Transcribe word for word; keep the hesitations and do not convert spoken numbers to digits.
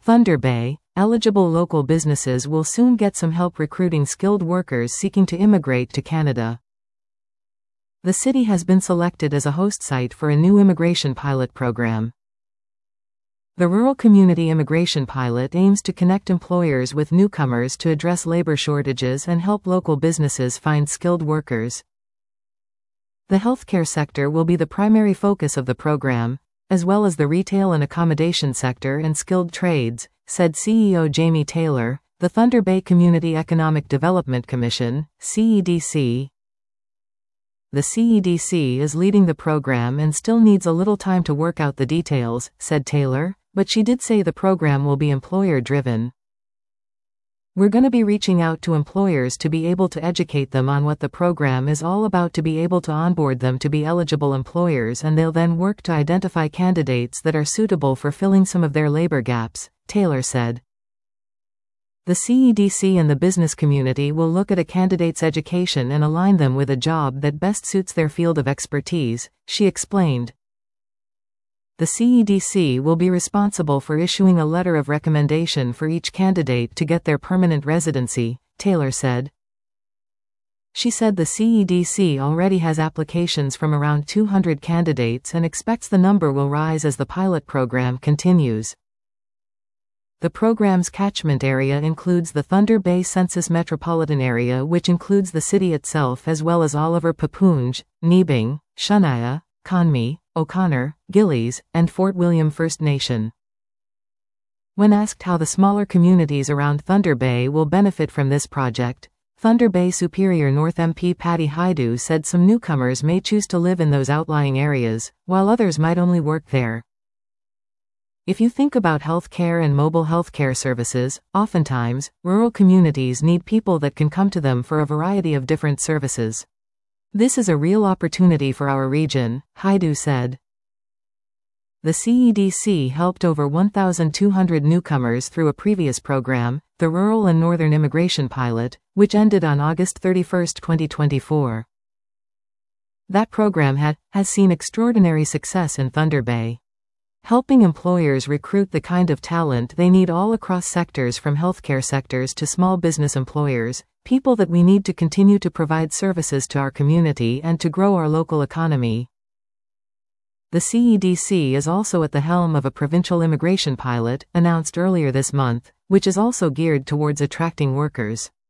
Thunder Bay, eligible local businesses will soon get some help recruiting skilled workers seeking to immigrate to Canada. The city has been selected as a host site for a new immigration pilot program. The Rural Community Immigration Pilot aims to connect employers with newcomers to address labor shortages and help local businesses find skilled workers. The healthcare sector will be the primary focus of the program, as well as the retail and accommodation sector and skilled trades, said C E O Jamie Taylor, the Thunder Bay Community Economic Development Commission, C E D C. The C E D C is leading the program and still needs a little time to work out the details, said Taylor, but she did say the program will be employer-driven. We're going to be reaching out to employers to be able to educate them on what the program is all about, to be able to onboard them to be eligible employers, and they'll then work to identify candidates that are suitable for filling some of their labor gaps, Taylor said. The C E D C and the business community will look at a candidate's education and align them with a job that best suits their field of expertise, she explained. The C E D C will be responsible for issuing a letter of recommendation for each candidate to get their permanent residency, Taylor said. She said the C E D C already has applications from around two hundred candidates and expects the number will rise as the pilot program continues. The program's catchment area includes the Thunder Bay Census Metropolitan Area, which includes the city itself as well as Oliver Papoonge, Nebing, Shania, Conmee, O'Connor, Gillies, and Fort William First Nation. When asked how the smaller communities around Thunder Bay will benefit from this project, Thunder Bay Superior North M P Patty Hajdu said some newcomers may choose to live in those outlying areas, while others might only work there. If you think about healthcare and mobile healthcare services, oftentimes, rural communities need people that can come to them for a variety of different services. This is a real opportunity for our region, Hajdu said. The C E D C helped over one thousand two hundred newcomers through a previous program, the Rural and Northern Immigration Pilot, which ended on August thirty-first, twenty twenty-four. That program had, has seen extraordinary success in Thunder Bay, helping employers recruit the kind of talent they need all across sectors, from healthcare sectors to small business employers, people that we need to continue to provide services to our community and to grow our local economy. The C E D C is also at the helm of a provincial immigration pilot, announced earlier this month, which is also geared towards attracting workers.